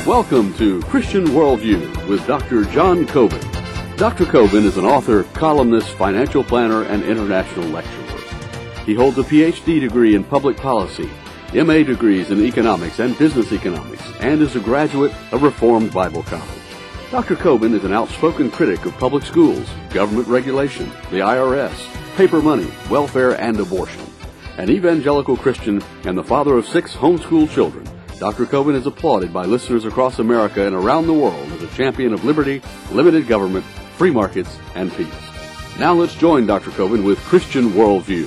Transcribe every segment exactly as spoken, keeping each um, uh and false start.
Welcome to Christian Worldview with Doctor John Coben. Doctor Coben is an author, columnist, financial planner, and international lecturer. He holds a P H D degree in public policy, M A degrees in economics and business economics, and is a graduate of Reformed Bible College. Doctor Coben is an outspoken critic of public schools, government regulation, the I R S, paper money, welfare, and abortion. An evangelical Christian and the father of six homeschool children, Doctor Coben is applauded by listeners across America and around the world as a champion of liberty, limited government, free markets, and peace. Now let's join Doctor Coben with Christian Worldview.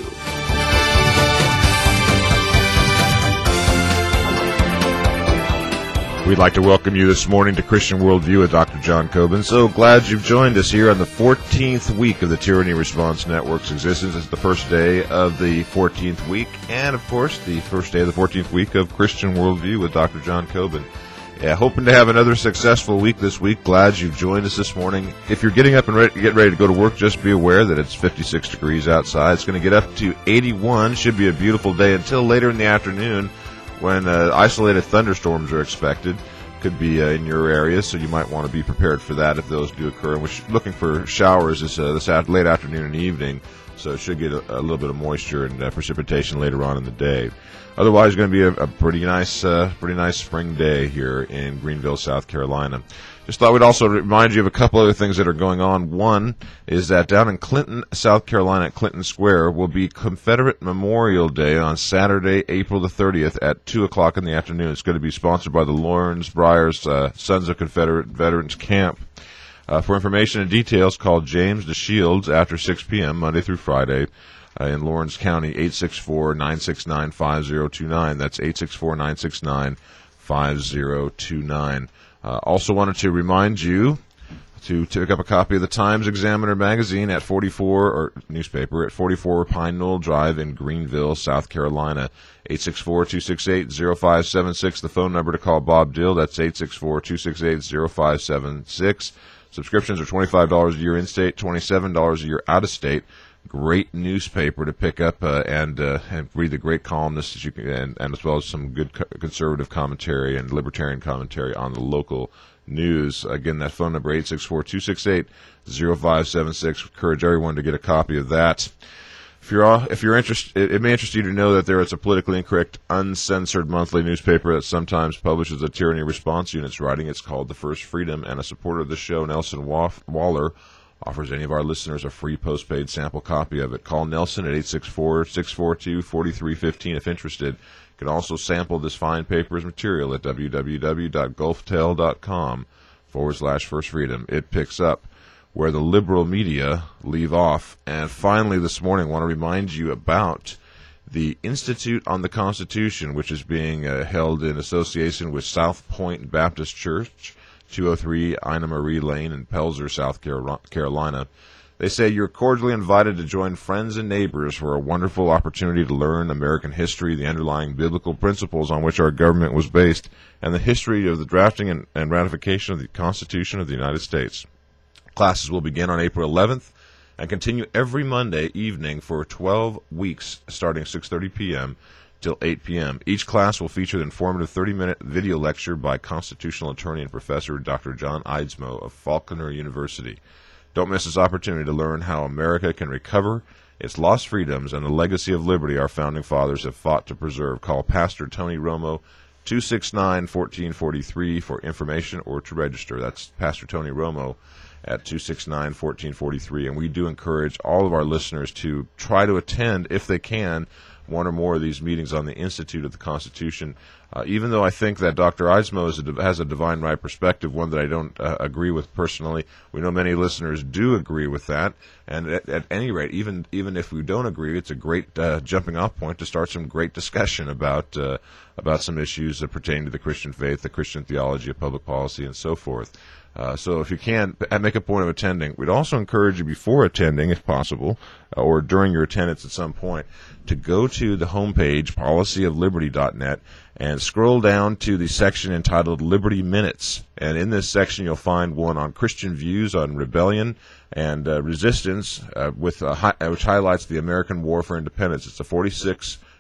We'd like to welcome you this morning to Christian Worldview with Doctor John Coben. So glad you've joined us here on the fourteenth week of the Tyranny Response Network's existence. It's the first day of the fourteenth week, and of course, the first day of the fourteenth week of Christian Worldview with Doctor John Coben. Yeah, hoping to have another successful week this week. Glad you've joined us this morning. If you're getting up and ready, get ready to go to work, just be aware that it's fifty-six degrees outside. It's going to get up to eighty-one. Should be a beautiful day until later in the afternoon, when uh, isolated thunderstorms are expected. Could be uh, in your area, so you might want to be prepared for that if those do occur. And we're sh- looking for showers this, uh, this after- late afternoon and evening, so it should get a, a little bit of moisture and uh, precipitation later on in the day. Otherwise, it's going to be a, a pretty nice, uh, pretty nice spring day here in Greenville, South Carolina. Just thought we'd also remind you of a couple other things that are going on. One is that down in Clinton, South Carolina, at Clinton Square, will be Confederate Memorial Day on Saturday, April the thirtieth at two o'clock in the afternoon. It's going to be sponsored by the Lawrence Briars uh, Sons of Confederate Veterans Camp. Uh, for information and details, call James DeShields after six p.m. Monday through Friday uh, in Lawrence County, eight six four, nine six nine, five zero two nine. That's eight six four, nine six nine, five zero two nine. Uh, also wanted to remind you to pick up a copy of the Times Examiner magazine at forty-four, or newspaper, at forty-four Pine Knoll Drive in Greenville, South Carolina. eight six four, two six eight, zero five seven six, the phone number to call Bob Dill. That's eight six four, two six eight, zero five seven six. Subscriptions are twenty-five dollars a year in-state, twenty-seven dollars a year out-of-state. Great newspaper to pick up uh, and uh, and read the great columnists that you can, and, and as well as some good co- conservative commentary and libertarian commentary on the local news. Again, that phone number, eight six four, two six eight, zero five seven six. Encourage everyone to get a copy of that. If you're all, if you're interested, it, it may interest you to know that there is a politically incorrect, uncensored monthly newspaper that sometimes publishes a Tyranny Response Unit's writing. It's called The First Freedom, and a supporter of the show, Nelson Waller, offers any of our listeners a free postpaid sample copy of it. Call Nelson at eight six four, six four two, four three one five if interested. You can also sample this fine paper's material at www.gulftel.com forward slash first freedom. It picks up where the liberal media leave off. And finally, this morning, I want to remind you about the Institute on the Constitution, which is being uh, held in association with South Point Baptist Church, two oh three Ina Marie Lane in Pelzer, South Carolina. They say you're cordially invited to join friends and neighbors for a wonderful opportunity to learn American history, the underlying biblical principles on which our government was based, and the history of the drafting and, and ratification of the Constitution of the United States. Classes will begin on April eleventh and continue every Monday evening for twelve weeks, starting six thirty p.m. till eight p.m. Each class will feature the informative thirty-minute video lecture by constitutional attorney and professor Doctor John Eidsmoe of Faulkner University. Don't miss this opportunity to learn how America can recover its lost freedoms and the legacy of liberty our founding fathers have fought to preserve. Call Pastor Tony Romo, two six nine, one four four three for information or to register. That's Pastor Tony Romo at two six nine, one four four three. And we do encourage all of our listeners to try to attend, if they can, one or more of these meetings on the Institute of the Constitution. Uh, even though I think that Doctor Eidsmoe is a, has a divine right perspective, one that I don't uh, agree with personally, we know many listeners do agree with that. And at, at any rate, even even if we don't agree, it's a great uh, jumping off point to start some great discussion about uh, about some issues that pertain to the Christian faith, the Christian theology of public policy, and so forth. Uh, so if you can, make a point of attending. We'd also encourage you before attending, if possible, uh, or during your attendance at some point, to go to the homepage, policy of liberty dot net, and scroll down to the section entitled Liberty Minutes. And in this section, you'll find one on Christian views on rebellion and uh, resistance, uh, with uh, hi- which highlights the American War for Independence. It's a forty-six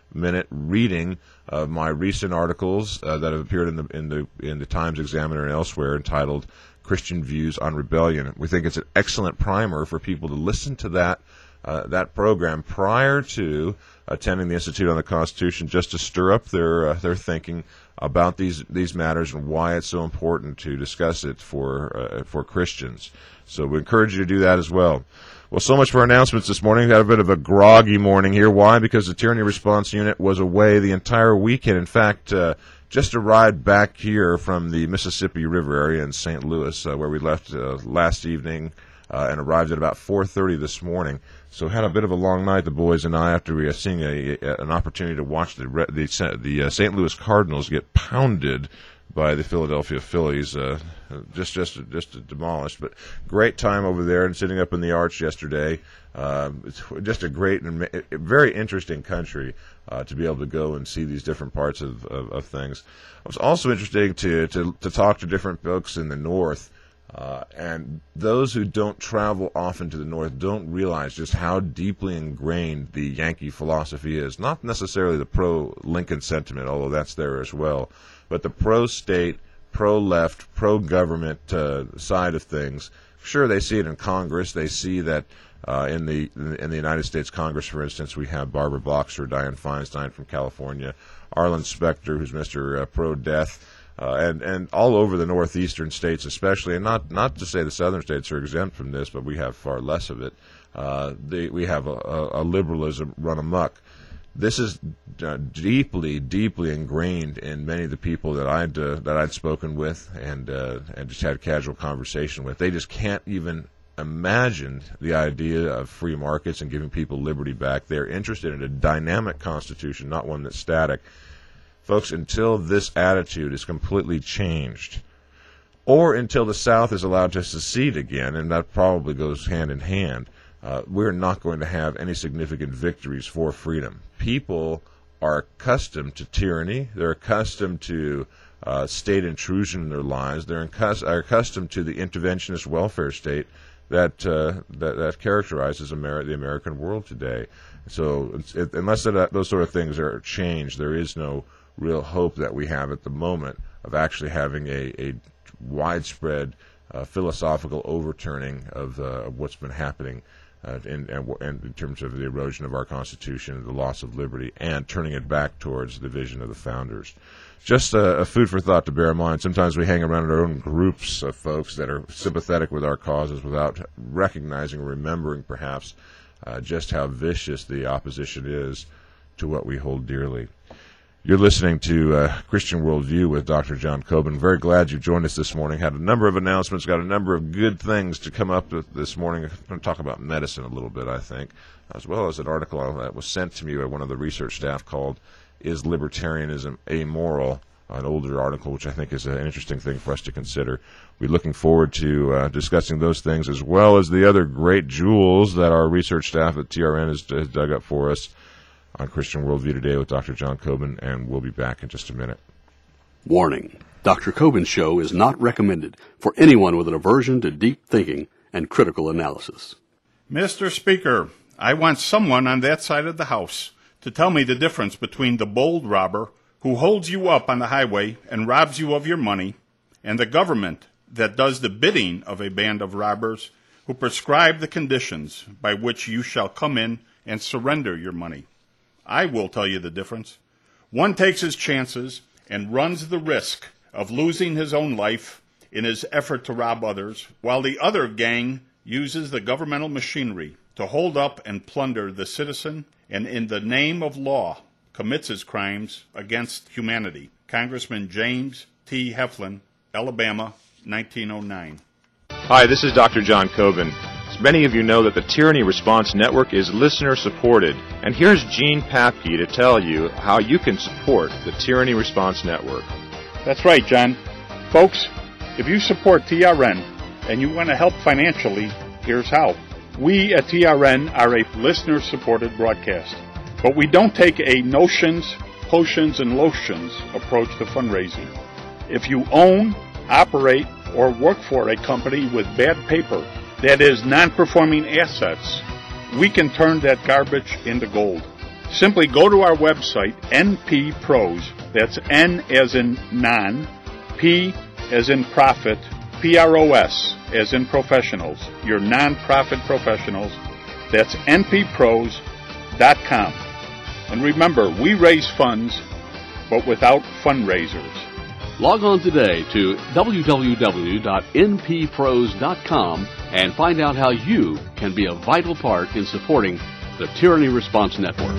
minute reading of my recent articles uh, that have appeared in the in the in the Times Examiner and elsewhere, entitled Christian Views on Rebellion. We think it's an excellent primer for people to listen to that uh, that program prior to attending the Institute on the Constitution, just to stir up their uh, their thinking about these these matters and why it's so important to discuss it for uh, for Christians. So we encourage you to do that as well. Well, so much for announcements this morning. We had a bit of a groggy morning here. Why? Because the Tyranny Response Unit was away the entire weekend. In fact, uh, just arrived back here from the Mississippi River area in Saint Louis, uh, where we left uh, last evening uh, and arrived at about four thirty this morning. So had a bit of a long night, the boys and I, after we were seeing a, a, an opportunity to watch the the, the uh, Saint Louis Cardinals get pounded by the Philadelphia Phillies, uh, just just just demolished. But great time over there, and sitting up in the Arch yesterday. Uh, it's just a great and very interesting country uh, to be able to go and see these different parts of, of, of things. It was also interesting to, to to talk to different folks in the North. Uh, and those who don't travel often to the North don't realize just how deeply ingrained the Yankee philosophy is. Not necessarily the pro-Lincoln sentiment, although that's there as well, but the pro-state, pro-left, pro-government uh, side of things. Sure, they see it in Congress. They see that uh, in the in the United States Congress, for instance, we have Barbara Boxer, Dianne Feinstein from California, Arlen Specter, who's Mister Uh, pro-death. Uh, and, and all over the northeastern states especially, and not, not to say the southern states are exempt from this, but we have far less of it. Uh, they, we have a, a, a liberalism run amok. This is uh, deeply, deeply ingrained in many of the people that I'd uh, that I'd spoken with and uh, and just had casual conversation with. They just can't even imagine the idea of free markets and giving people liberty back. They're interested in a dynamic constitution, not one that's static. Folks, until this attitude is completely changed, or until the South is allowed to secede again, and that probably goes hand in hand, uh, we're not going to have any significant victories for freedom. People are accustomed to tyranny. They're accustomed to uh, state intrusion in their lives. They're incus- are accustomed to the interventionist welfare state that uh, that, that characterizes Ameri- the American world today. So it, unless that, those sort of things are changed, there is no real hope that we have at the moment of actually having a, a widespread uh, philosophical overturning of, uh, of what's been happening uh, in, in, in terms of the erosion of our Constitution, the loss of liberty, and turning it back towards the vision of the founders. Just a, a food for thought to bear in mind. Sometimes we hang around in our own groups of folks that are sympathetic with our causes without recognizing or remembering, perhaps, uh, just how vicious the opposition is to what we hold dearly. You're listening to uh, Christian Worldview with Doctor John Coben. Very glad you joined us this morning. Had a number of announcements, got a number of good things to come up with this morning. I'm going to talk about medicine a little bit, I think, as well as an article that was sent to me by one of the research staff called Is Libertarianism Amoral? An older article, which I think is an interesting thing for us to consider. We're looking forward to uh, discussing those things as well as the other great jewels that our research staff at T R N has, has dug up for us on Christian Worldview today with Doctor John Coben, and we'll be back in just a minute. Warning. Doctor Coben's show is not recommended for anyone with an aversion to deep thinking and critical analysis. Mister Speaker, I want someone on that side of the House to tell me the difference between the bold robber who holds you up on the highway and robs you of your money and the government that does the bidding of a band of robbers who prescribe the conditions by which you shall come in and surrender your money. I will tell you the difference. One takes his chances and runs the risk of losing his own life in his effort to rob others, while the other gang uses the governmental machinery to hold up and plunder the citizen and in the name of law commits his crimes against humanity. Congressman James T. Heflin, Alabama, nineteen oh nine. Hi, this is Doctor John Coben. As many of you know that the Tyranny Response Network is listener-supported, and here's Gene Papke to tell you how you can support the Tyranny Response Network. That's right, John. Folks, if you support T R N and you want to help financially, here's how. We at T R N are a listener-supported broadcast, but we don't take a notions, potions, and lotions approach to fundraising. If you own, operate, or work for a company with bad paper, that is, non-performing assets, we can turn that garbage into gold. Simply go to our website, N P Pros, that's N as in non, P as in profit, P R O S as in professionals, your non-profit professionals, that's N P pros dot com. And remember, we raise funds, but without fundraisers. Log on today to w w w dot n p pros dot com and find out how you can be a vital part in supporting the Tyranny Response Network.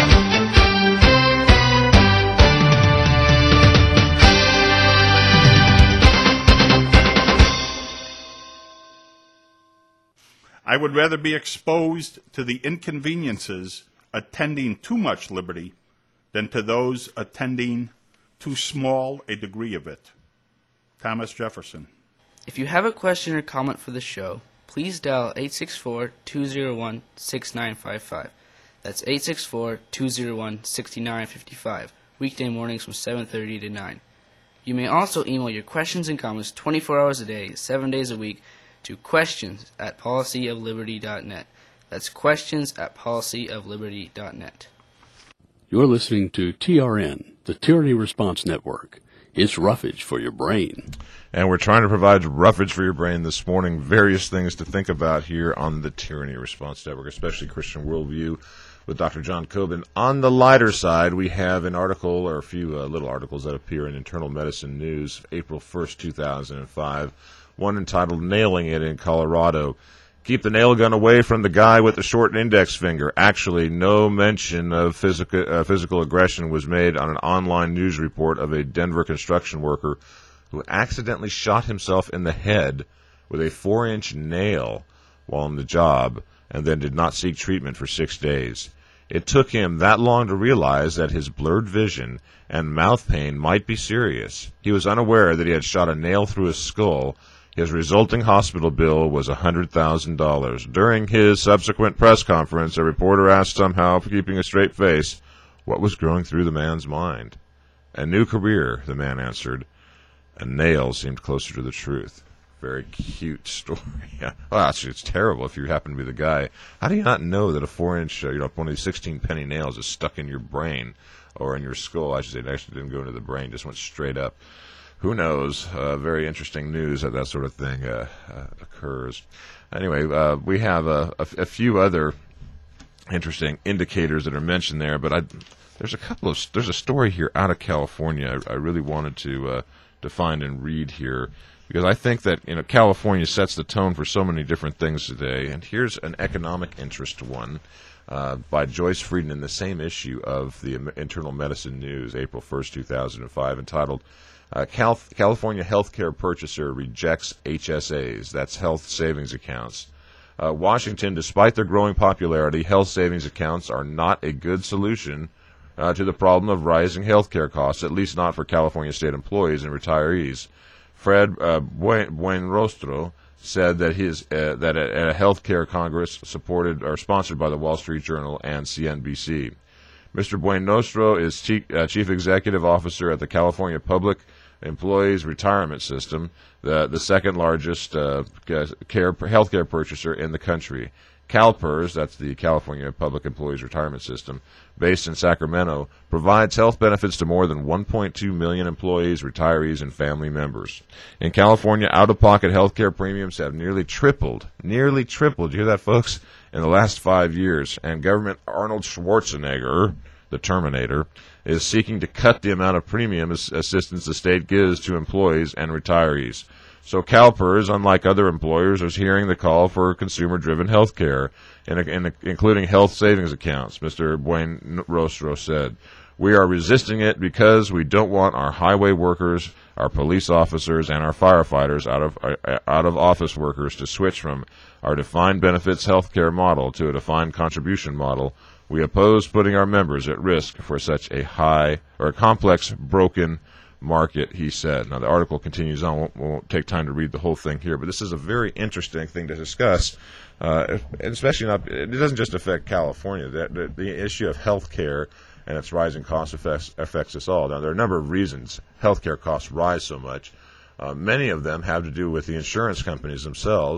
I would rather be exposed to the inconveniences attending too much liberty than to those attending too small a degree of it. Thomas Jefferson. If you have a question or comment for the show, please dial eight six four, two zero one, six nine five five. That's eight six four, two zero one, six nine five five, weekday mornings from seven thirty to nine. You may also email your questions and comments twenty-four hours a day, seven days a week, to questions at policy of liberty dot net. That's questions at policy of liberty dot net. You're listening to T R N, the Tyranny Response Network. It's roughage for your brain. And we're trying to provide roughage for your brain this morning, various things to think about here on the Tyranny Response Network, especially Christian Worldview with Doctor John Coben. On the lighter side, we have an article, or a few uh, little articles that appear in Internal Medicine News, April first, two thousand five, one entitled Nailing It in Colorado. Keep the nail gun away from the guy with the short index finger. Actually, no mention of physical, uh, physical aggression was made on an online news report of a Denver construction worker who accidentally shot himself in the head with a four-inch nail while on the job and then did not seek treatment for six days. It took him that long to realize that his blurred vision and mouth pain might be serious. He was unaware that he had shot a nail through his skull. His resulting hospital bill was one hundred thousand dollars. During his subsequent press conference, a reporter asked, somehow keeping a straight face, what was growing through the man's mind. A new career, the man answered. A nail seemed closer to the truth. Very cute story. Well, actually, it's terrible if you happen to be the guy. How do you not know that a four-inch, uh, you know, one of these sixteen-penny nails is stuck in your brain or in your skull? I should say it actually didn't go into the brain, just went straight up. Who knows? Uh, very interesting news that that sort of thing uh, uh, occurs. Anyway, uh, we have a, a, a few other interesting indicators that are mentioned there, but I, there's a couple of there's a story here out of California I, I really wanted to uh, to find and read here, because I think that, you know, California sets the tone for so many different things today. And here's an economic interest one uh, by Joyce Frieden in the same issue of the Internal Medicine News, April first, two thousand five, entitled Uh, Cal- California healthcare purchaser rejects H S As, that's health savings accounts. Uh, Washington, despite their growing popularity, health savings accounts are not a good solution uh, to the problem of rising healthcare costs, at least not for California state employees and retirees. Fred uh, Buenrostro said that his uh, that at a healthcare congress supported or sponsored by the Wall Street Journal and C N B C. Mister Buenrostro is chief, uh, chief executive officer at the California Public Employees Retirement System, the, the second largest uh, care, healthcare purchaser in the country. CalPERS, that's the California Public Employees Retirement System, based in Sacramento, provides health benefits to more than one point two million employees, retirees, and family members. In California, out-of-pocket healthcare premiums have nearly tripled, nearly tripled, you hear that, folks, in the last five years, and government Arnold Schwarzenegger, the Terminator, is seeking to cut the amount of premium assistance the state gives to employees and retirees. So CalPERS, unlike other employers, is hearing the call for consumer-driven health care, in, in, including health savings accounts, Mister Buenrostro said. We are resisting it because we don't want our highway workers, our police officers, and our firefighters out of uh, out of office workers to switch from our defined benefits health care model to a defined contribution model. We oppose putting our members at risk for such a high or a complex, broken market, he said. Now, the article continues on. We won't, we won't take time to read the whole thing here, but this is a very interesting thing to discuss, uh, and especially not, it doesn't just affect California. The, the, the issue of health care and its rising cost affects, affects us all. Now, there are a number of reasons health care costs rise so much. Uh, many of them have to do with the insurance companies themselves.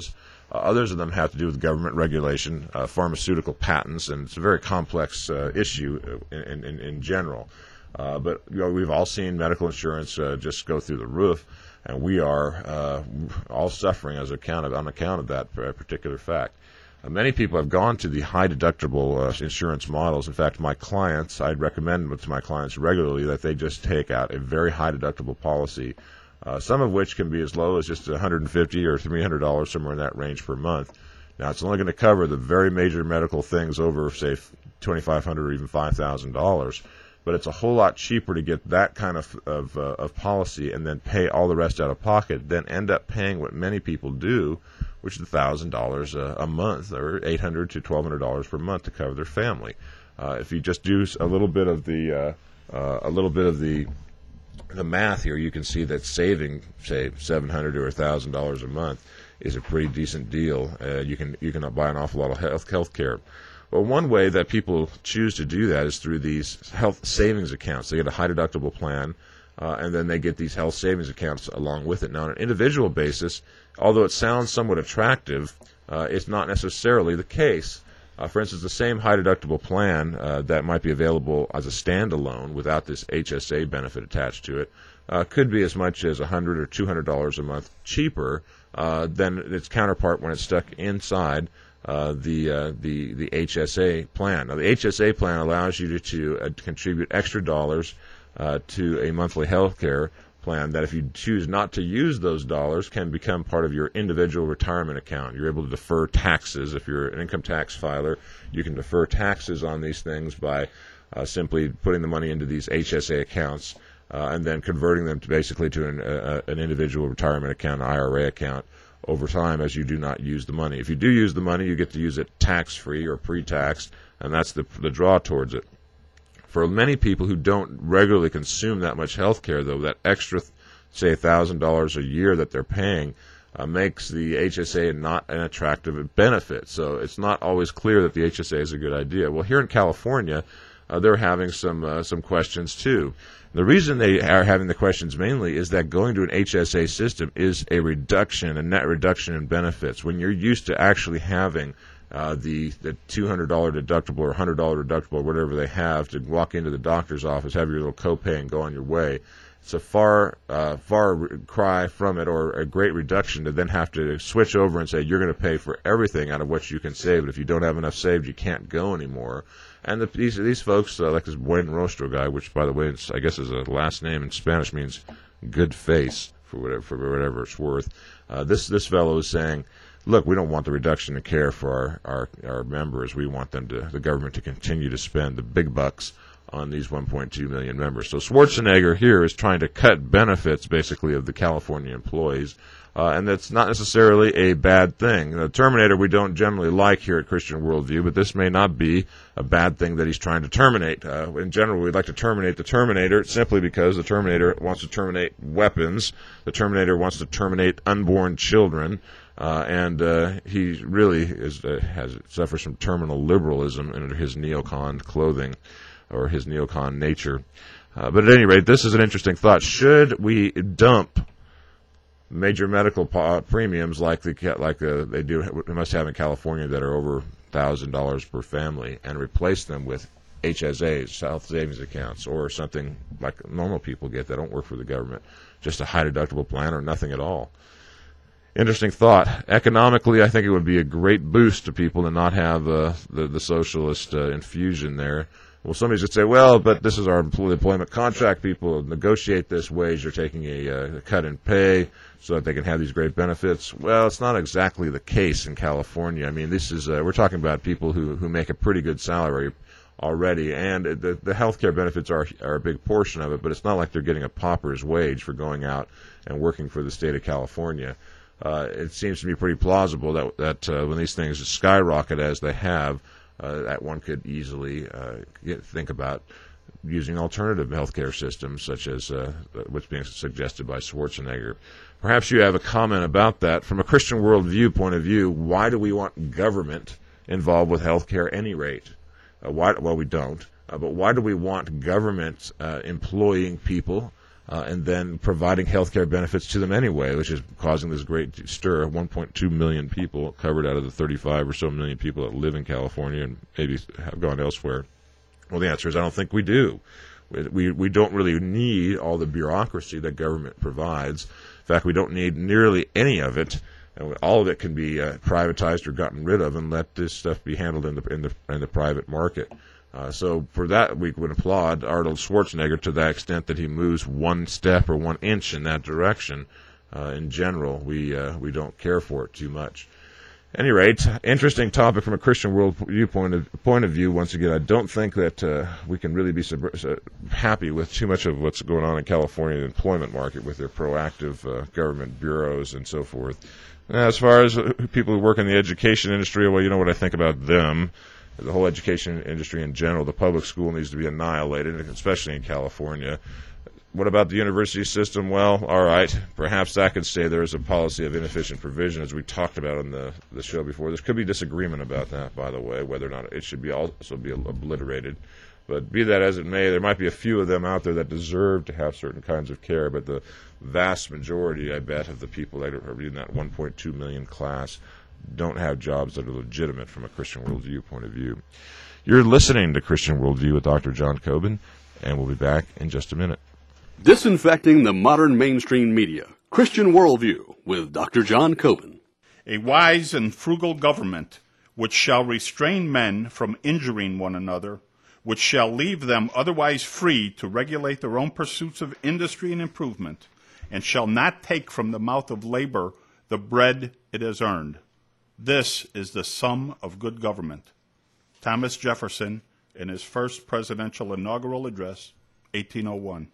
Uh, others of them have to do with government regulation, uh, pharmaceutical patents, and it's a very complex uh, issue in, in, in general. Uh, but you know, we've all seen medical insurance uh, just go through the roof, and we are uh, all suffering as account of, on account of that particular fact. Uh, many people have gone to the high deductible uh, insurance models. In fact, my clients, I'd recommend to my clients regularly that they just take out a very high deductible policy, uh, some of which can be as low as just one hundred fifty dollars or three hundred dollars, somewhere in that range per month. Now, it's only going to cover the very major medical things over, say, twenty-five hundred dollars or even five thousand dollars. But it's a whole lot cheaper to get that kind of of, uh, of policy and then pay all the rest out of pocket than end up paying what many people do, which is one thousand dollars a, a month or eight hundred dollars to twelve hundred dollars per month to cover their family. Uh, if you just do a little bit of the uh, uh, a little bit of the the math here, you can see that saving, say, seven hundred dollars or one thousand dollars a month is a pretty decent deal. Uh, you can you can buy an awful lot of health health care. Well, one way that people choose to do that is through these health savings accounts. They get a high deductible plan, uh, and then they get these health savings accounts along with it. Now, on an individual basis, although it sounds somewhat attractive, uh, it's not necessarily the case. Uh, for instance, the same high deductible plan uh, that might be available as a standalone without this H S A benefit attached to it uh, could be as much as one hundred dollars or two hundred dollars a month cheaper uh, than its counterpart when it's stuck inside Uh, the uh, the the H S A plan. Now, the H S A plan allows you to, to uh, contribute extra dollars uh, to a monthly health care plan that, if you choose not to use those dollars, can become part of your individual retirement account. You're able to defer taxes. If you're an income tax filer, you can defer taxes on these things by uh, simply putting the money into these H S A accounts uh, and then converting them to basically to an, uh, an individual retirement account, an I R A account, over time as you do not use the money. If you do use the money, you get to use it tax-free or pre-taxed, and that's the, the draw towards it. For many people who don't regularly consume that much health care, though, that extra, say, one thousand dollars a year that they're paying uh, makes the H S A not an attractive benefit. So it's not always clear that the H S A is a good idea. Well, here in California, uh, they're having some uh, some questions, too. The reason they are having the questions mainly is that going to an H S A system is a reduction, a net reduction in benefits. When you're used to actually having uh, the, the two hundred dollars deductible or one hundred dollars deductible or whatever they have to walk into the doctor's office, have your little copay, and go on your way, it's a far, uh, far cry from it, or a great reduction to then have to switch over and say you're going to pay for everything out of what you can save. But if you don't have enough saved, you can't go anymore. And the, these these folks, uh, like this Buen Rostro guy, which, by the way, it's, I guess is a last name in Spanish, means good face, for whatever, for whatever it's worth. Uh, this this fellow is saying, look, we don't want the reduction in care for our, our, our members. We want them to, the government to continue to spend the big bucks on these one point two million members. So Schwarzenegger here is trying to cut benefits, basically, of the California employees. Uh, and that's not necessarily a bad thing. The Terminator we don't generally like here at Christian Worldview, but this may not be a bad thing that he's trying to terminate. Uh, in general, we'd like to terminate the Terminator simply because the Terminator wants to terminate weapons. The Terminator wants to terminate unborn children. Uh, and uh, he really is, uh, has suffers from terminal liberalism in his neocon clothing or his neocon nature. Uh, but at any rate, this is an interesting thought. Should we dump major medical po- premiums like the like uh, they do we must have in California that are over one thousand dollars per family and replace them with H S As, health savings accounts, or something like normal people get that don't work for the government, just a high deductible plan or nothing at all? Interesting thought. Economically, I think it would be a great boost to people to not have uh, the, the socialist uh, infusion there. Well, somebody's going to say, well, but this is our employment contract. People negotiate this wage. You're taking a, uh, a cut in pay so that they can have these great benefits. Well, it's not exactly the case in California. I mean, this is uh, we're talking about people who, who make a pretty good salary already, and the, the health care benefits are, are a big portion of it, but it's not like they're getting a pauper's wage for going out and working for the state of California. Uh, it seems to be pretty plausible that, that uh, when these things skyrocket as they have, Uh, that one could easily uh, get, think about using alternative healthcare systems, such as uh, what's being suggested by Schwarzenegger. Perhaps you have a comment about that. From a Christian worldview point of view, why do we want government involved with healthcare at any rate? Uh, why, well, we don't. Uh, but why do we want government uh, employing people uh, and then providing health care benefits to them anyway, which is causing this great stir. one point two million people covered out of the thirty-five or so million people that live in California and maybe have gone elsewhere. Well, the answer is I don't think we do. We, we don't really need all the bureaucracy that government provides. In fact, we don't need nearly any of it. All of it can be uh, privatized or gotten rid of, and let this stuff be handled in the in the in the private market. Uh, so for that, we would applaud Arnold Schwarzenegger to that extent that he moves one step or one inch in that direction. Uh, in general, we uh, we don't care for it too much. At any rate, interesting topic from a Christian world viewpoint of, point of view. Once again, I don't think that uh, we can really be sub- uh, happy with too much of what's going on in California employment market with their proactive uh, government bureaus and so forth. As far as people who work in the education industry, well, you know what I think about them. The whole education industry in general, the public school needs to be annihilated, especially in California. What about the university system? Well, all right, perhaps that could say there is a policy of inefficient provision, as we talked about on the, the show before. There could be disagreement about that, by the way, whether or not it should be also be obliterated. But be that as it may, there might be a few of them out there that deserve to have certain kinds of care, but the vast majority, I bet, of the people that are in that one point two million class don't have jobs that are legitimate from a Christian worldview point of view. You're listening to Christian Worldview with Doctor John Coben, and we'll be back in just a minute. Disinfecting the modern mainstream media. Christian Worldview with Doctor John Coben. A wise and frugal government, which shall restrain men from injuring one another, which shall leave them otherwise free to regulate their own pursuits of industry and improvement, and shall not take from the mouth of labor the bread it has earned. This is the sum of good government. Thomas Jefferson, in his first presidential inaugural address, eighteen oh one.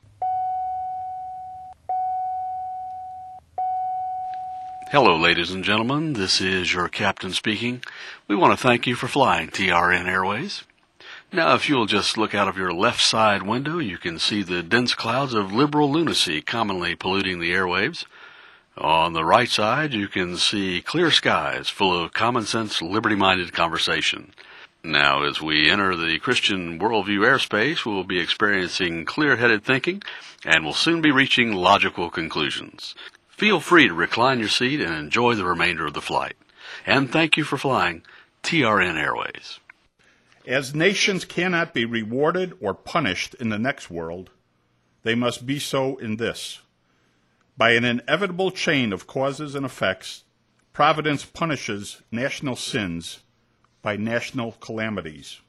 Hello, ladies and gentlemen. This is your captain speaking. We want to thank you for flying T R N Airways. Now, if you'll just look out of your left side window, you can see the dense clouds of liberal lunacy commonly polluting the airwaves. On the right side, you can see clear skies full of common-sense, liberty-minded conversation. Now, as we enter the Christian worldview airspace, we'll be experiencing clear-headed thinking, and will soon be reaching logical conclusions. Feel free to recline your seat and enjoy the remainder of the flight. And thank you for flying T R N Airways. As nations cannot be rewarded or punished in the next world, they must be so in this. By an inevitable chain of causes and effects, Providence punishes national sins by national calamities.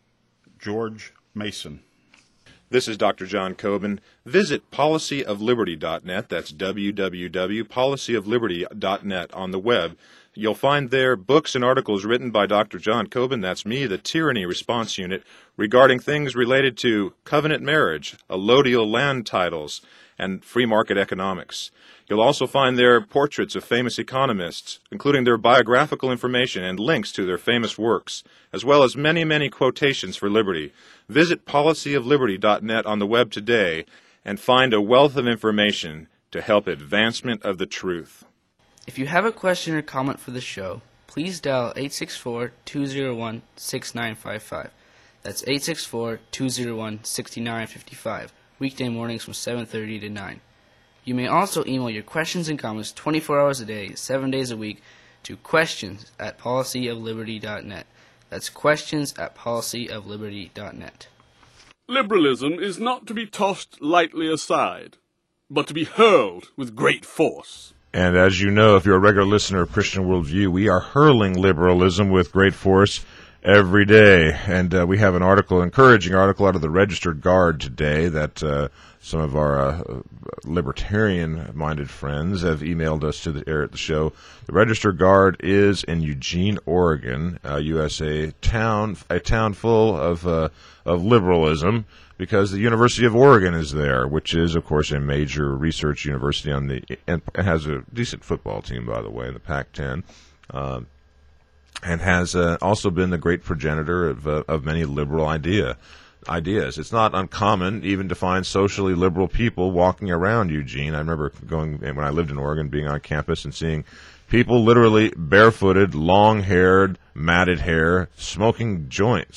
George Mason. This is Doctor John Coben. Visit policy of liberty dot net. That's w w w dot policy of liberty dot net on the web. You'll find there books and articles written by Doctor John Coben, that's me, the Tyranny Response Unit, regarding things related to covenant marriage, allodial land titles, and free market economics. You'll also find there portraits of famous economists, including their biographical information and links to their famous works, as well as many, many quotations for liberty. Visit policy of liberty dot net on the web today and find a wealth of information to help advancement of the truth. If you have a question or comment for the show, please dial eight six four, two zero one, six nine five five. That's eight six four, two zero one, six nine five five, weekday mornings from seven thirty to nine. You may also email your questions and comments twenty-four hours a day, seven days a week to questions at policy of liberty dot net. That's questions at policy of liberty dot net. Liberalism is not to be tossed lightly aside, but to be hurled with great force. And as you know, if you're a regular listener of Christian Worldview, we are hurling liberalism with great force every day. And uh, we have an article, encouraging article out of the Registered Guard today that uh, some of our uh, libertarian-minded friends have emailed us to the air at the show. The Registered Guard is in Eugene, Oregon, uh, U S A town, a town full of uh, of liberalism, because the University of Oregon is there, which is, of course, a major research university on the and has a decent football team, by the way, in the Pac ten, uh, and has uh, also been the great progenitor of uh, of many liberal idea ideas. It's not uncommon even to find socially liberal people walking around Eugene. I remember going when I lived in Oregon, being on campus and seeing people literally barefooted, long-haired, matted hair, smoking joints,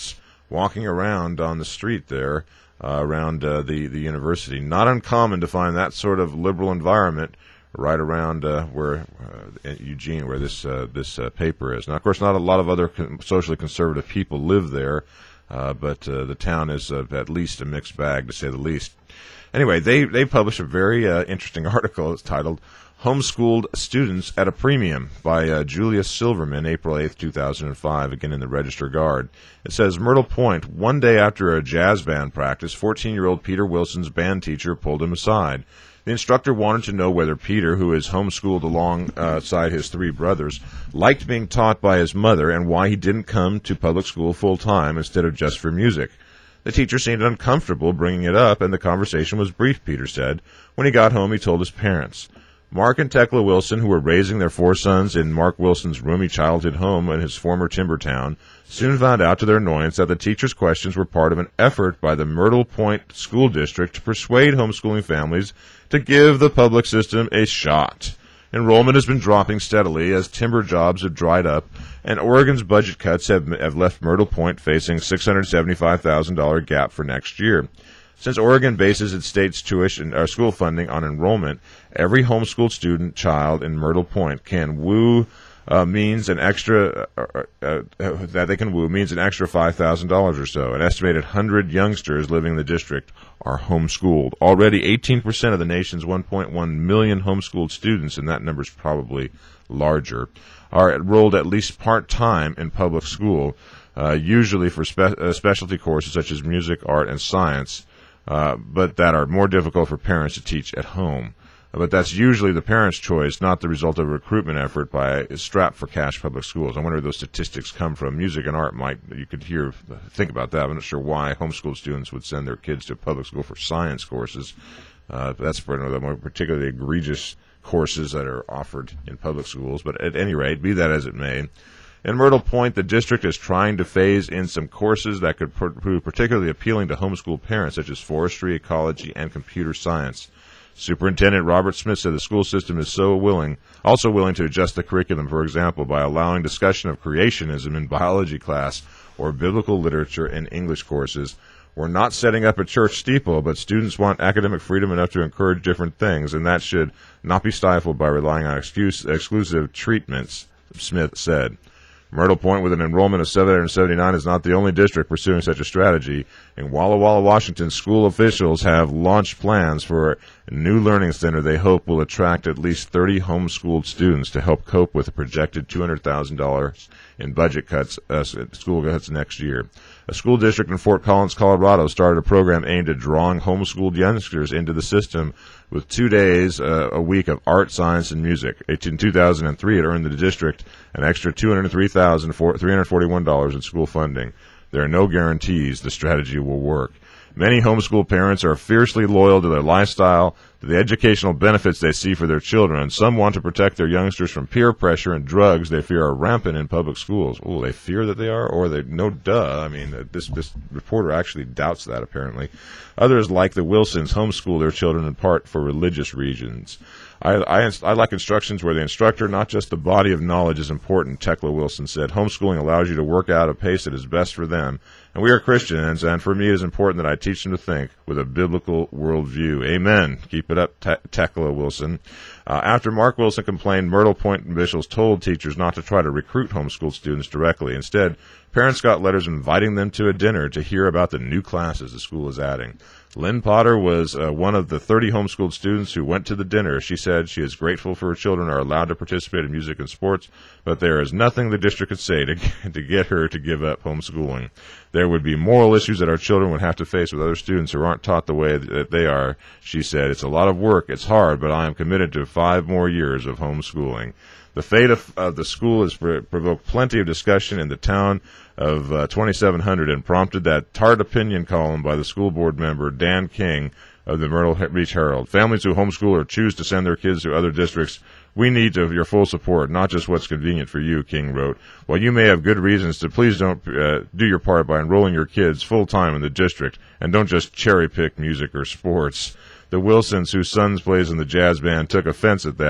walking around on the street there uh, around uh, the, the university. Not uncommon to find that sort of liberal environment right around uh, where uh, Eugene, where this uh, this uh, paper is. Now, of course, not a lot of other con- socially conservative people live there, uh, but uh, the town is uh, at least a mixed bag, to say the least. Anyway, they, they published a very uh, interesting article. It's titled Homeschooled Students at a Premium by uh, Julia Silverman, April eighth, two thousand five, again in the Register Guard. It says, Myrtle Point, one day after a jazz band practice, fourteen-year-old Peter Wilson's band teacher pulled him aside. The instructor wanted to know whether Peter, who is homeschooled alongside his three brothers, liked being taught by his mother and why he didn't come to public school full-time instead of just for music. The teacher seemed uncomfortable bringing it up, and the conversation was brief, Peter said. When he got home, he told his parents. Mark and Tekla Wilson, who were raising their four sons in Mark Wilson's roomy childhood home in his former timber town, soon found out to their annoyance that the teacher's questions were part of an effort by the Myrtle Point School District to persuade homeschooling families to give the public system a shot. Enrollment has been dropping steadily as timber jobs have dried up, and Oregon's budget cuts have, have left Myrtle Point facing a six hundred seventy-five thousand dollars gap for next year. Since Oregon bases its state's tuition or school funding on enrollment, every homeschooled student child in Myrtle Point can woo uh, means an extra uh, uh, uh, that they can woo means an extra five thousand dollars or so. An estimated one hundred youngsters living in the district are homeschooled. Already, eighteen percent of the nation's one point one million homeschooled students, and that number is probably larger, are enrolled at least part-time in public school, uh, usually for spe- uh, specialty courses such as music, art, and science. Uh, but that are more difficult for parents to teach at home. But that's usually the parents' choice, not the result of a recruitment effort by strapped-for-cash public schools. I wonder where those statistics come from. Music and art might, you could hear, think about that. I'm not sure why homeschool students would send their kids to public school for science courses. Uh, that's one of the more particularly egregious courses that are offered in public schools. But at any rate, be that as it may, in Myrtle Point, the district is trying to phase in some courses that could prove particularly appealing to homeschool parents, such as forestry, ecology, and computer science. Superintendent Robert Smith said the school system is so willing, also willing to adjust the curriculum, for example, by allowing discussion of creationism in biology class or biblical literature in English courses. We're not setting up a church steeple, but students want academic freedom enough to encourage different things, and that should not be stifled by relying on excuse, exclusive treatments, Smith said. Myrtle Point, with an enrollment of seven hundred seventy-nine, is not the only district pursuing such a strategy. In Walla Walla, Washington, school officials have launched plans for a new learning center they hope will attract at least thirty homeschooled students to help cope with a projected two hundred thousand dollars in budget cuts, uh, school cuts next year. A school district in Fort Collins, Colorado, started a program aimed at drawing homeschooled youngsters into the system with two days uh, a week of art, science, and music. In two thousand three, it earned the district an extra two hundred three thousand three hundred forty-one dollars in school funding. There are no guarantees the strategy will work. Many homeschool parents are fiercely loyal to their lifestyle, to the educational benefits they see for their children, and some want to protect their youngsters from peer pressure and drugs they fear are rampant in public schools. Oh, they fear that they are? Or they, no duh. I mean, this, this reporter actually doubts that, apparently. Others, like the Wilsons, homeschool their children in part for religious reasons. I, I, I like instructions where the instructor, not just the body of knowledge, is important, Tekla Wilson said. Homeschooling allows you to work out a pace that is best for them. And we are Christians, and for me it is important that I teach them to think with a biblical worldview. Amen. Keep it up, Te- Tekla Wilson. Uh, after Mark Wilson complained, Myrtle Point officials told teachers not to try to recruit homeschool students directly. Instead, parents got letters inviting them to a dinner to hear about the new classes the school is adding. Lynn Potter was uh, one of the thirty homeschooled students who went to the dinner. She said she is grateful for her children are allowed to participate in music and sports, but there is nothing the district could say to, to get her to give up homeschooling. There would be moral issues that our children would have to face with other students who aren't taught the way that they are, she said. It's a lot of work, it's hard, but I am committed to five more years of homeschooling. The fate of, of the school has pr- provoked plenty of discussion in the town of uh, twenty-seven hundred and prompted that tart opinion column by the school board member Dan King of the Myrtle Beach Herald. Families who homeschool or choose to send their kids to other districts, we need to, your full support, not just what's convenient for you, King wrote. While you may have good reasons to, please don't uh, do your part by enrolling your kids full-time in the district, and don't just cherry-pick music or sports. The Wilsons, whose sons plays in the jazz band, took offense at that.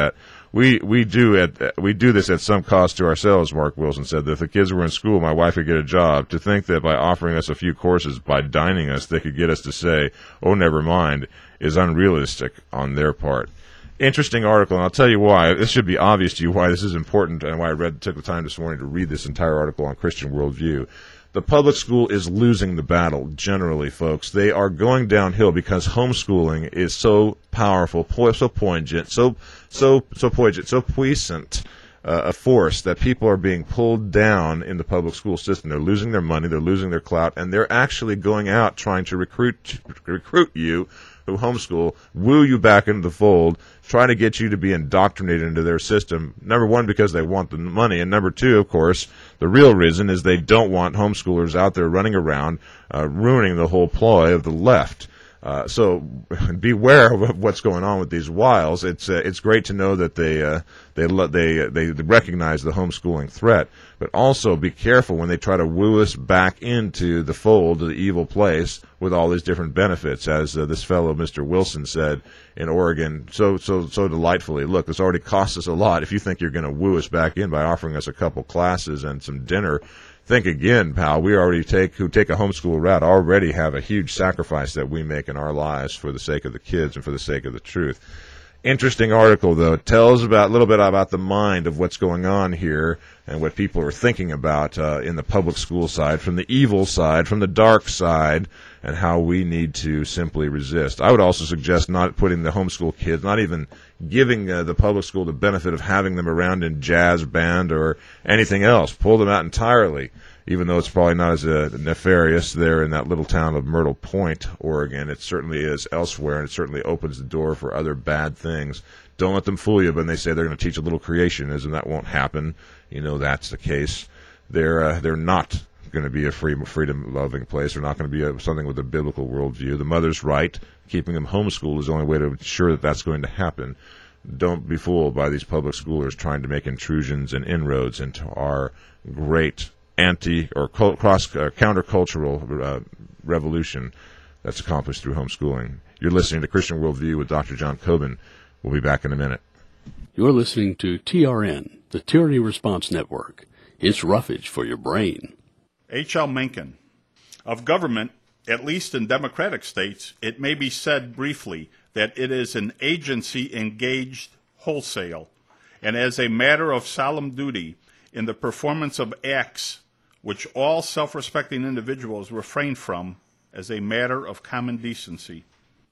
we we do at we do this at some cost to ourselves. Mark Wilson said that if the kids were in school, my wife could get a job. To think that by offering us a few courses, by dining us, they could get us to say, "Oh, never mind," is unrealistic on their part. Interesting article, and I'll tell you why. This should be obvious to you why this is important, and why I read took the time this morning to read this entire article on Christian worldview. The public school is losing the battle, generally, folks. They are going downhill because homeschooling is so powerful, po- so poignant, so so so poignant, so puissant uh, a force that people are being pulled down in the public school system. They're losing their money, they're losing their clout, and they're actually going out trying to recruit recruit you who homeschool, woo you back into the fold, trying to get you to be indoctrinated into their system. Number one, because they want the money, and number two, of course, the real reason is they don't want homeschoolers out there running around uh, ruining the whole ploy of the left. Uh, so beware of what's going on with these wiles. It's uh, it's great to know that they uh, they they they recognize the homeschooling threat, but also be careful when they try to woo us back into the fold, to the evil place, with all these different benefits, as uh, this fellow Mister Wilson said in Oregon so so so delightfully. Look, this already cost us a lot. If you think you're going to woo us back in by offering us a couple classes and some dinner, think again, pal. We already take who take a homeschool route already have a huge sacrifice that we make in our lives for the sake of the kids and for the sake of the truth. Interesting article, though. It tells about a little bit about the mind of what's going on here and what people are thinking about uh, in the public school side, from the evil side, from the dark side, and how we need to simply resist. I would also suggest not putting the homeschool kids, not even giving uh, the public school the benefit of having them around in jazz band or anything else. Pull them out entirely, even though it's probably not as uh, nefarious there in that little town of Myrtle Point, Oregon. It certainly is elsewhere, and it certainly opens the door for other bad things. Don't let them fool you when they say they're going to teach a little creationism. That won't happen. You know that's the case. They're uh, they're not going to be a free, freedom-loving place. They're not going to be a, something with a biblical worldview. The mother's right. Keeping them homeschooled is the only way to ensure that that's going to happen. Don't be fooled by these public schoolers trying to make intrusions and inroads into our great anti or cross uh, countercultural uh, revolution that's accomplished through homeschooling. You're listening to Christian Worldview with Doctor John Coben. We'll be back in a minute. You're listening to T R N, the Tyranny Response Network. It's roughage for your brain. H L Mencken. Of government, at least in democratic states, it may be said briefly that it is an agency engaged wholesale, and as a matter of solemn duty in the performance of acts which all self-respecting individuals refrain from as a matter of common decency.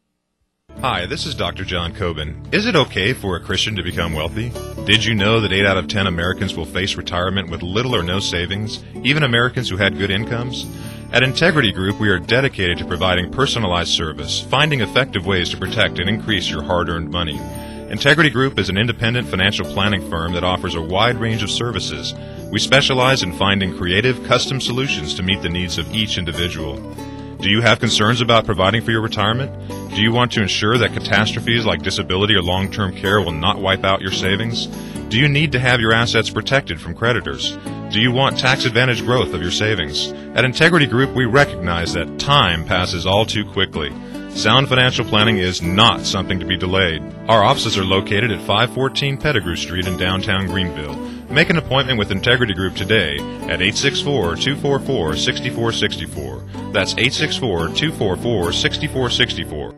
Hi, this is Doctor John Coben. Is it okay for a Christian to become wealthy? Did you know that eight out of ten Americans will face retirement with little or no savings, even Americans who had good incomes? At Integrity Group, we are dedicated to providing personalized service, finding effective ways to protect and increase your hard-earned money. Integrity Group is an independent financial planning firm that offers a wide range of services. We specialize in finding creative, custom solutions to meet the needs of each individual. Do you have concerns about providing for your retirement? Do you want to ensure that catastrophes like disability or long-term care will not wipe out your savings? Do you need to have your assets protected from creditors? Do you want tax-advantaged growth of your savings? At Integrity Group, we recognize that time passes all too quickly. Sound financial planning is not something to be delayed. Our offices are located at five fourteen Pettigrew Street in downtown Greenville. Make an appointment with Integrity Group today at eight six four, two four four, six four six four. That's eight six four, two four four, six four six four.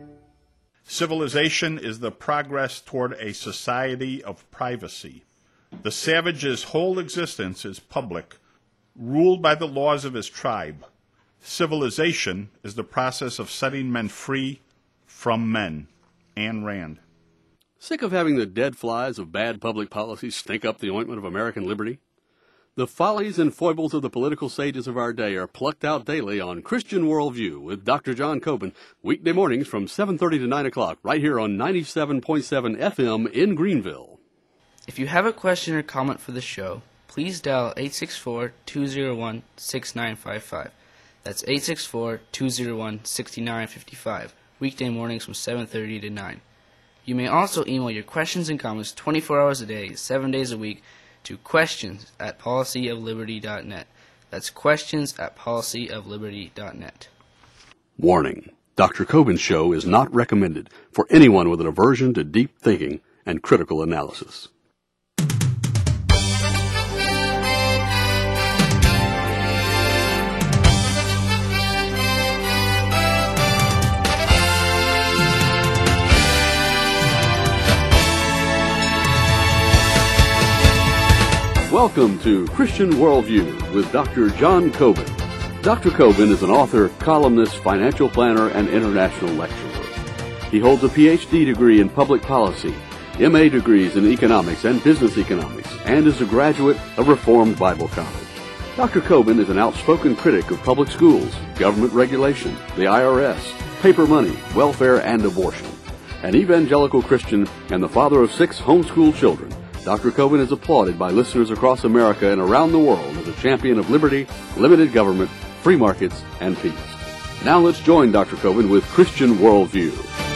Civilization is the progress toward a society of privacy. The savage's whole existence is public, ruled by the laws of his tribe. Civilization is the process of setting men free from men. Ayn Rand. Sick of having the dead flies of bad public policy stink up the ointment of American liberty? The follies and foibles of the political sages of our day are plucked out daily on Christian Worldview with Doctor John Coben, weekday mornings from seven thirty to nine o'clock, right here on ninety-seven point seven F M in Greenville. If you have a question or comment for the show, please dial eight six four, two zero one, six nine five five. That's eight six four, two zero one, six nine five five, weekday mornings from seven thirty to nine. You may also email your questions and comments twenty-four hours a day, seven days a week, to questions at policy of liberty dot net. That's questions at policy of liberty dot net. Warning. Doctor Coben's show is not recommended for anyone with an aversion to deep thinking and critical analysis. Welcome to Christian Worldview with Doctor John Coben. Doctor Coben is an author, columnist, financial planner, and international lecturer. He holds a P H D degree in public policy, M A degrees in economics and business economics, and is a graduate of Reformed Bible College. Doctor Coben is an outspoken critic of public schools, government regulation, the I R S, paper money, welfare, and abortion. An evangelical Christian and the father of six homeschooled children, Doctor Coben is applauded by listeners across America and around the world as a champion of liberty, limited government, free markets, and peace. Now let's join Doctor Coben with Christian Worldview.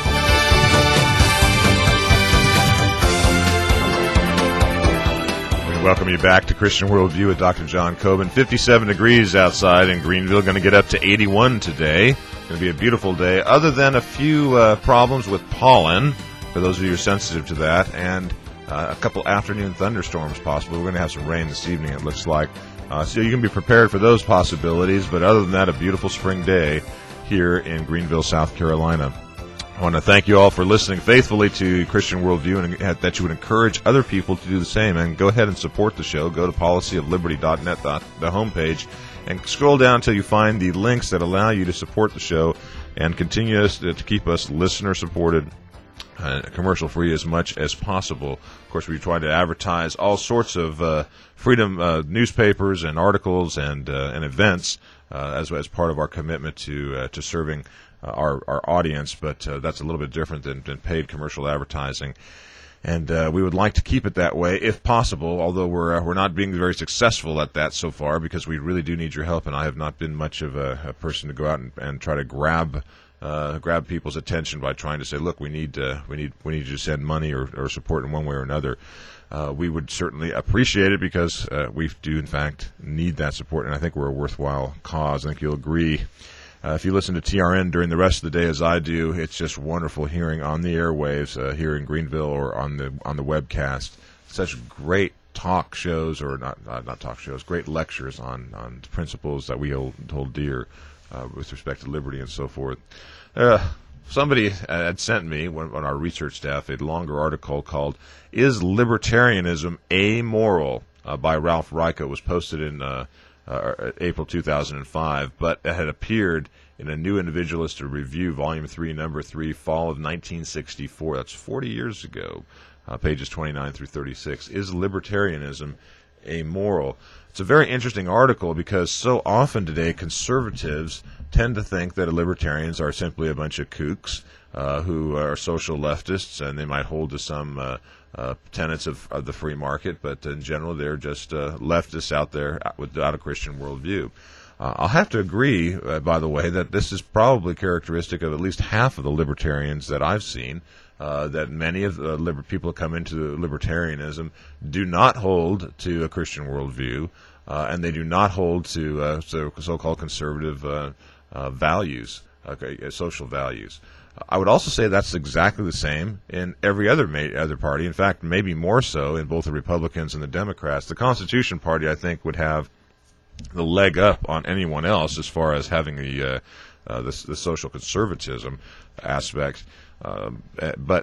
Welcome you back to Christian Worldview with Doctor John Coben. fifty-seven degrees outside in Greenville. Going to get up to eighty-one today. Going to be a beautiful day, other than a few uh, problems with pollen, for those of you who are sensitive to that, and uh, a couple afternoon thunderstorms possible. We're going to have some rain this evening, it looks like. Uh, so you can be prepared for those possibilities, but other than that, a beautiful spring day here in Greenville, South Carolina. I want to thank you all for listening faithfully to Christian Worldview, and that you would encourage other people to do the same. And go ahead and support the show. Go to policy of liberty dot net, the homepage, and scroll down until you find the links that allow you to support the show and continue us to keep us listener-supported, uh, commercial-free as much as possible. Of course, we try to advertise all sorts of uh, freedom uh, newspapers and articles and uh, and events uh, as as part of our commitment to uh, to serving Uh, our our audience, but uh, that's a little bit different than, than paid commercial advertising, and uh, we would like to keep it that way if possible. Although we're uh, we're not being very successful at that so far, because we really do need your help, and I have not been much of a, a person to go out and, and try to grab uh, grab people's attention by trying to say, look, we need uh, we need we need you to send money or, or support in one way or another. Uh, we would certainly appreciate it, because uh, we do in fact need that support, and I think we're a worthwhile cause. I think you'll agree. Uh, if you listen to T R N during the rest of the day, as I do, it's just wonderful hearing on the airwaves uh, here in Greenville or on the on the webcast such great talk shows, or not uh, not talk shows, great lectures on, on principles that we hold, hold dear uh, with respect to liberty and so forth. Uh, somebody had sent me, one, on our research staff, a longer article called "Is Libertarianism Amoral?" Uh, by Ralph Raico. It was posted in uh, Uh, April two thousand five, but it had appeared in a New Individualist Review, Volume three, Number three, Fall of nineteen sixty-four. That's forty years ago, uh, pages twenty-nine through thirty-six. Is libertarianism amoral? It's a very interesting article, because so often today conservatives tend to think that libertarians are simply a bunch of kooks uh, who are social leftists, and they might hold to some uh, Uh, tenets of, of the free market, but in general they're just uh, leftists out there without a Christian worldview. Uh, I'll have to agree, uh, by the way, that this is probably characteristic of at least half of the libertarians that I've seen, uh, that many of the liber- people who come into libertarianism do not hold to a Christian worldview, uh, and they do not hold to uh, so, so-called conservative uh, uh, values, okay, uh, social values. I would also say that's exactly the same in every other ma- other party. In fact, maybe more so in both the Republicans and the Democrats. The Constitution Party, I think, would have the leg up on anyone else as far as having the uh, uh, the, the social conservatism aspect. Um, but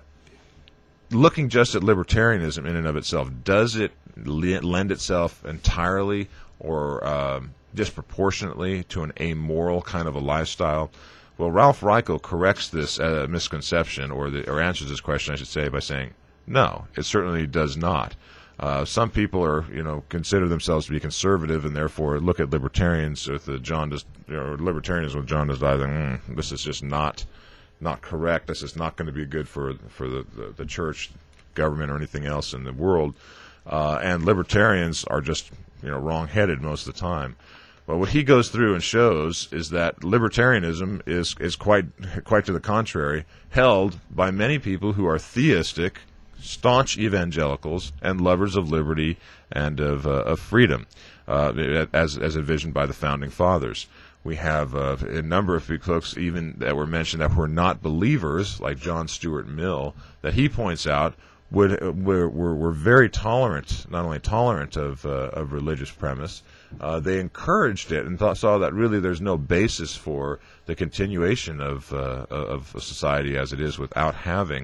looking just at libertarianism in and of itself, does it le- lend itself entirely or um, disproportionately to an amoral kind of a lifestyle? Well, Ralph Raico corrects this uh, misconception, or, the, or answers this question, I should say, by saying, no, it certainly does not. Uh, some people are, you know, consider themselves to be conservative, and therefore look at libertarians with the John, does, you know, libertarians with John does either. Mm, this is just not, not correct. This is not going to be good for for the, the, the church, government, or anything else in the world. Uh, and libertarians are just, you know, wrong-headed most of the time. Well, what he goes through and shows is that libertarianism is is quite quite to the contrary, held by many people who are theistic, staunch evangelicals, and lovers of liberty and of uh, of freedom, uh, as as envisioned by the founding fathers. We have uh, a number of folks even that were mentioned that were not believers, like John Stuart Mill, that he points out would were were, were very tolerant, not only tolerant of uh, of religious premise. Uh, they encouraged it and thought, saw that really there's no basis for the continuation of uh, of society as it is without having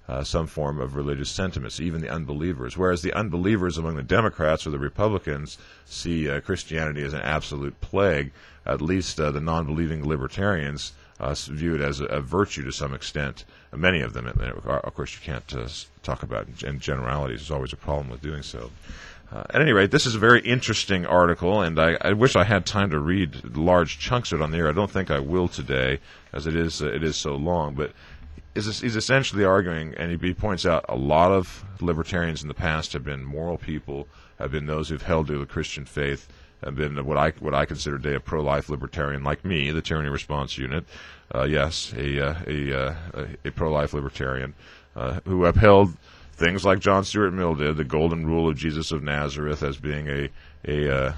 uh, some form of religious sentiments, even the unbelievers. Whereas the unbelievers among the Democrats or the Republicans see uh, Christianity as an absolute plague, at least uh, the non-believing libertarians uh, view it as a, a virtue to some extent. Many of them, of course, you can't uh, talk about in generalities. There's always a problem with doing so. Uh, at any rate, this is a very interesting article, and I, I wish I had time to read large chunks of it on the air. I don't think I will today, as it is uh, it is so long. But is he's essentially arguing, and he points out a lot of libertarians in the past have been moral people, have been those who've held to the Christian faith, have been what I what I consider today a pro-life libertarian like me, the Tyranny Response Unit. Uh, yes, a uh, a, uh, a pro-life libertarian uh, who upheld things like John Stuart Mill did, the golden rule of Jesus of Nazareth, as being a a, uh,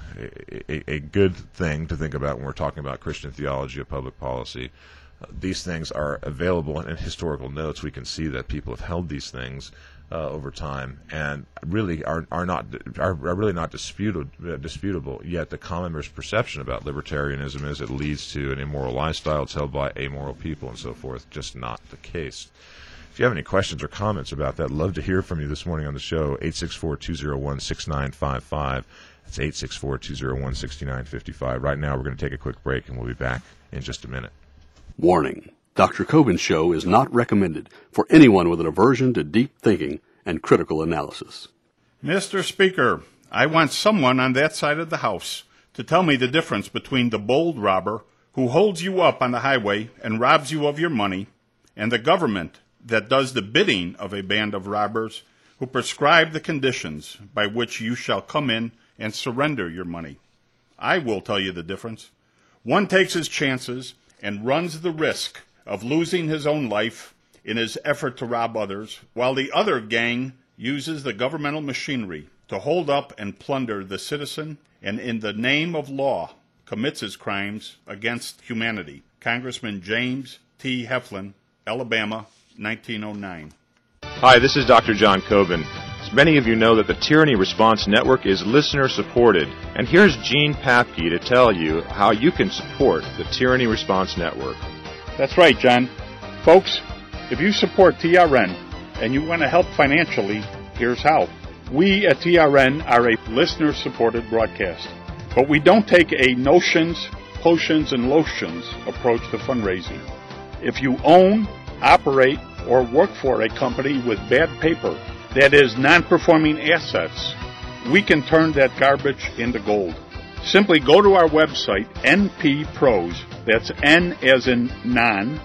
a a good thing to think about when we're talking about Christian theology of public policy. Uh, these things are available in, in historical notes. We can see that people have held these things uh, over time, and really are are not are, are really not disputed, uh, disputable. Yet the common misperception about libertarianism is it leads to an immoral lifestyle. It's held by amoral people and so forth. Just not the case. If you have any questions or comments about that, I'd love to hear from you this morning on the show. eight six four, two oh one, six nine five five. That's eight six four, two oh one, six nine five five. Right now, we're going to take a quick break, and we'll be back in just a minute. Warning. Doctor Kobin's show is not recommended for anyone with an aversion to deep thinking and critical analysis. Mister Speaker, I want someone on that side of the House to tell me the difference between the bold robber who holds you up on the highway and robs you of your money and the government that does the bidding of a band of robbers who prescribe the conditions by which you shall come in and surrender your money. I will tell you the difference. One takes his chances and runs the risk of losing his own life in his effort to rob others, while the other gang uses the governmental machinery to hold up and plunder the citizen and in the name of law commits his crimes against humanity. Congressman James T. Heflin, Alabama, nineteen oh nine. Hi, this is Doctor John Kobin. As many of you know that the Tyranny Response Network is listener-supported, and here's Gene Papke to tell you how you can support the Tyranny Response Network. That's right, John. Folks, if you support T R N and you want to help financially, here's how. We at T R N are a listener-supported broadcast, but we don't take a notions, potions, and lotions approach to fundraising. If you own, operate, or work for a company with bad paper, that is, non-performing assets, we can turn that garbage into gold. Simply go to our website, N P Pros, that's N as in non,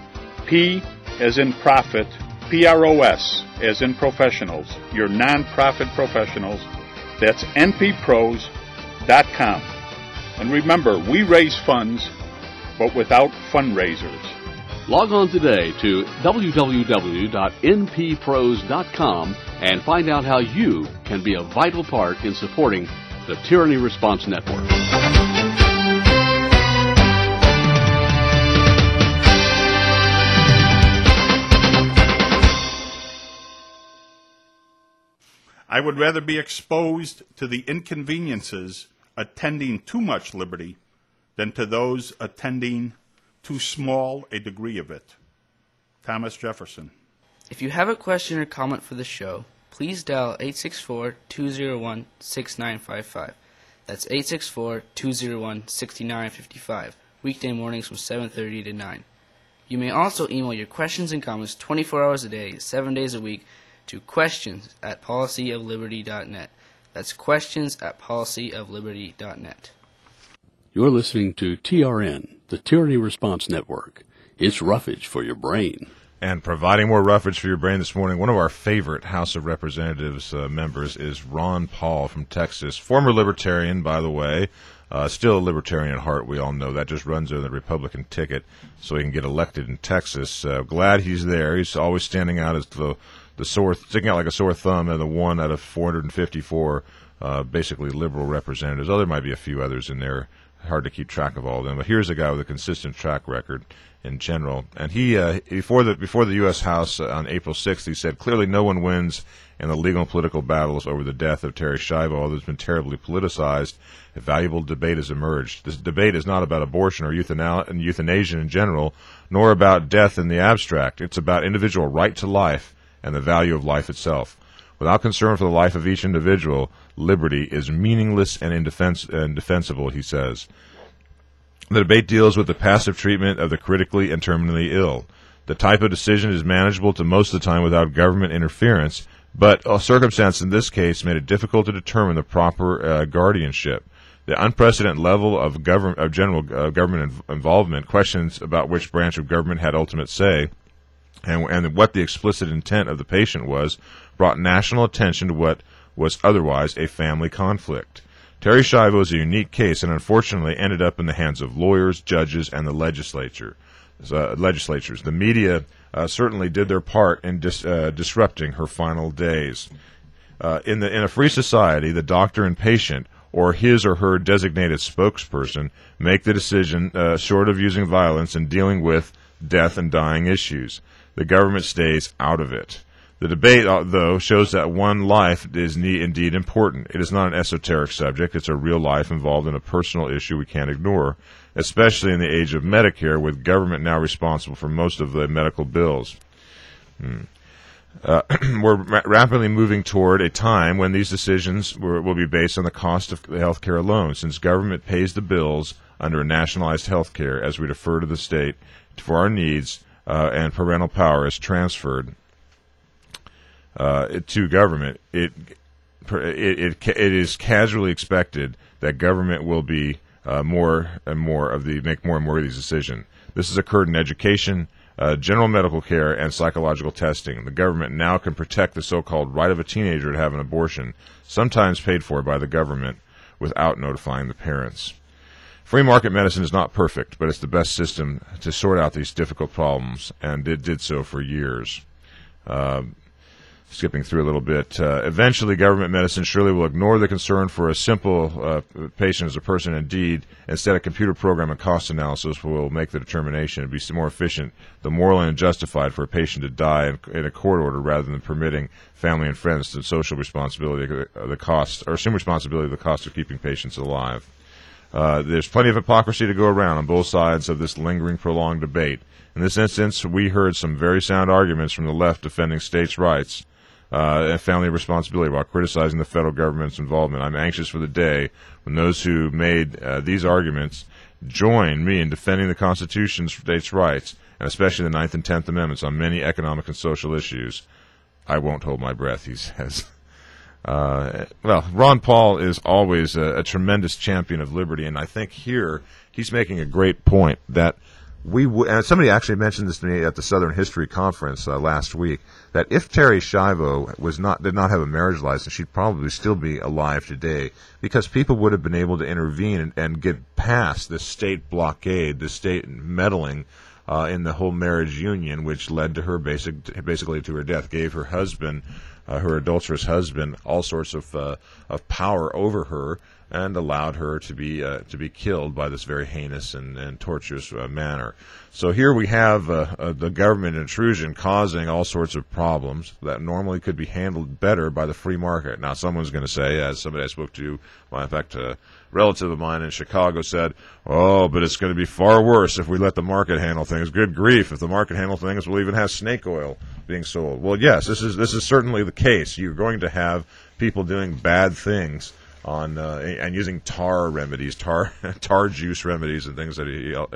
P as in profit, P R O S as in professionals, your non-profit professionals, that's N P pros dot com. And remember, we raise funds, but without fundraisers. Log on today to w w w dot n p pros dot com and find out how you can be a vital part in supporting the Tyranny Response Network. I would rather be exposed to the inconveniences attending too much liberty than to those attending too small a degree of it. Thomas Jefferson. If you have a question or comment for the show, please dial eight six four, two oh one, six nine five five. That's eight six four, two oh one, six nine five five, weekday mornings from seven thirty to nine. You may also email your questions and comments twenty-four hours a day, seven days a week, to questions at policy of liberty dot net. That's questions at policy of liberty dot net. You're listening to T R N, the Tyranny Response Network. It's roughage for your brain. And providing more roughage for your brain this morning, one of our favorite House of Representatives uh, members is Ron Paul from Texas, former libertarian, by the way, uh, still a libertarian at heart. We all know that. Just runs on the Republican ticket so he can get elected in Texas. Uh, glad he's there. He's always standing out as the the sore, sticking out like a sore thumb, and the one out of four hundred fifty-four uh, basically liberal representatives. Oh, there might be a few others in there. Hard to keep track of all of them, but here's a guy with a consistent track record in general. And he, uh, before the before the U S House uh, on April sixth, he said, clearly no one wins in the legal and political battles over the death of Terri Schiavo, although it's been terribly politicized. A valuable debate has emerged. This debate is not about abortion or euthana- euthanasia in general, nor about death in the abstract. It's about individual right to life and the value of life itself. Without concern for the life of each individual, liberty is meaningless and indefens- indefensible, he says. The debate deals with the passive treatment of the critically and terminally ill. The type of decision is manageable to most of the time without government interference, but a circumstance in this case made it difficult to determine the proper uh, guardianship. The unprecedented level of, govern- of general uh, government inv- involvement, questions about which branch of government had ultimate say, and, and what the explicit intent of the patient was, brought national attention to what was otherwise a family conflict. Terri Schiavo is a unique case and unfortunately ended up in the hands of lawyers, judges, and the legislature. Uh, legislatures. The media uh, certainly did their part in dis- uh, disrupting her final days. Uh, in, the, in a free society, the doctor and patient, or his or her designated spokesperson, make the decision uh, short of using violence in dealing with death and dying issues. The government stays out of it. The debate, uh, though, shows that one life is ne- indeed important. It is not an esoteric subject. It's a real life involved in a personal issue we can't ignore, especially in the age of Medicare, with government now responsible for most of the medical bills. Hmm. Uh, we're ra- rapidly moving toward a time when these decisions were, will be based on the cost of health care alone, since government pays the bills under nationalized health care as we defer to the state for our needs, uh, and parental power is transferred Uh, to government. It, it it it is casually expected that government will be uh, more and more of the make more and more of these decisions. This has occurred in education, uh, general medical care, and psychological testing. The government now can protect the so-called right of a teenager to have an abortion, sometimes paid for by the government, without notifying the parents. Free market medicine is not perfect, but it's the best system to sort out these difficult problems, and it did so for years. Uh, Skipping through a little bit, uh, eventually government medicine surely will ignore the concern for a simple uh, patient as a person indeed. Instead, a computer program and cost analysis will make the determination and be more efficient, the moral and justified for a patient to die in, in a court order rather than permitting family and friends the social responsibility of the cost, or assume responsibility of the cost of keeping patients alive. Uh, there's plenty of hypocrisy to go around on both sides of this lingering, prolonged debate. In this instance, we heard some very sound arguments from the left defending states' rights Uh, and family responsibility while criticizing the federal government's involvement. I'm anxious for the day when those who made uh, these arguments join me in defending the Constitution's states' rights, and especially the Ninth and Tenth Amendments on many economic and social issues. I won't hold my breath, he says. Uh, well, Ron Paul is always a, a tremendous champion of liberty, and I think here he's making a great point that we w- and somebody actually mentioned this to me at the Southern History Conference uh, last week, that if Terri Schiavo was not did not have a marriage license, she'd probably still be alive today, because people would have been able to intervene and, and get past the state blockade, the state meddling uh, in the whole marriage union, which led to her basic, basically to her death, gave her husband, uh, her adulterous husband, all sorts of uh, of power over her, and allowed her to be uh, to be killed by this very heinous and, and torturous uh, manner. So here we have uh, uh, the government intrusion causing all sorts of problems that normally could be handled better by the free market. Now, someone's going to say, as somebody I spoke to, well, in fact, a relative of mine in Chicago said, oh, but it's going to be far worse if we let the market handle things. Good grief, if the market handles things, we'll even have snake oil being sold. Well, yes, this is this is certainly the case. You're going to have people doing bad things on uh, and using tar remedies, tar tar juice remedies, and things that he